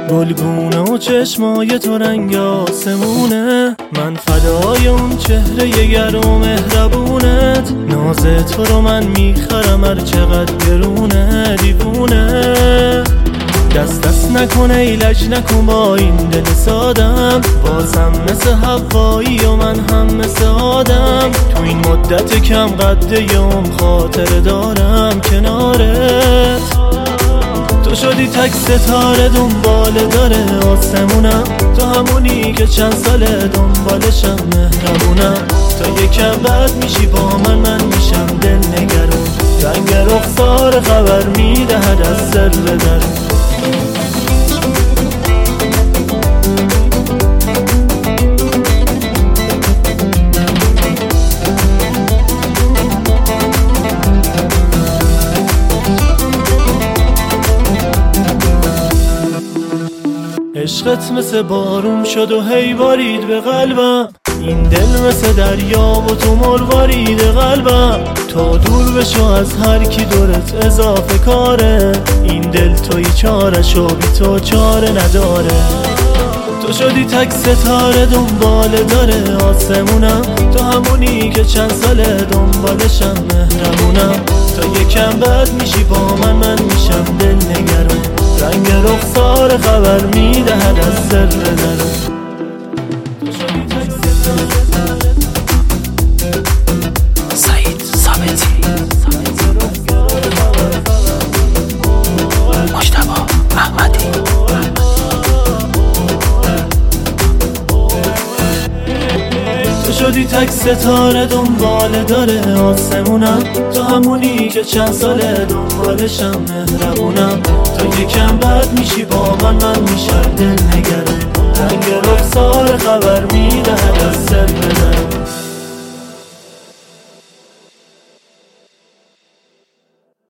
گلگونه و چشمای تو رنگ آسمونه، من فدای اون چهره گرم و مهربونت. ناز تو رو من میخرم هر چقدر گرونه، دیوونه. دست نکنه ایلج نکن با این دل سادم، بازم مثل هوایی و من هم مثل آدم. تو این مدت کم قد یوم خاطر دارم کنارت. تو شدی تک ستاره دنبال داره آسمونم، تو همونی که چند ساله دنبالشم مهربونم. تا یکم بعد میشی با من میشم دل نگرون. رنگ رخسار خبر میدهد از سر درون. عشقت مثل بارون شد و هی بارید به قلبم، این دل مثل دریا و تو مروارید قلبم. تا دور بشو از هر کی دورت اضافه کاره، این دل توی چارش و بی تو چاره نداره. تو شدی تک ستاره دنبال داره آسمونم، تو همونی که چند ساله دنبالشم مهربونم. تا یکم بعد میشی با من میشم دل نگرون. رنگ رخسار خبر میدهد از سر درون. سعید ثابتی، مجتبی احمدی. تو شدی تک ستاره دنبال داره آسمونم، تو همونی که چند ساله دنبالشم مهربونم. تا یکم بعد میشی با من میشم دل نگرون. رنگ رخسار خبر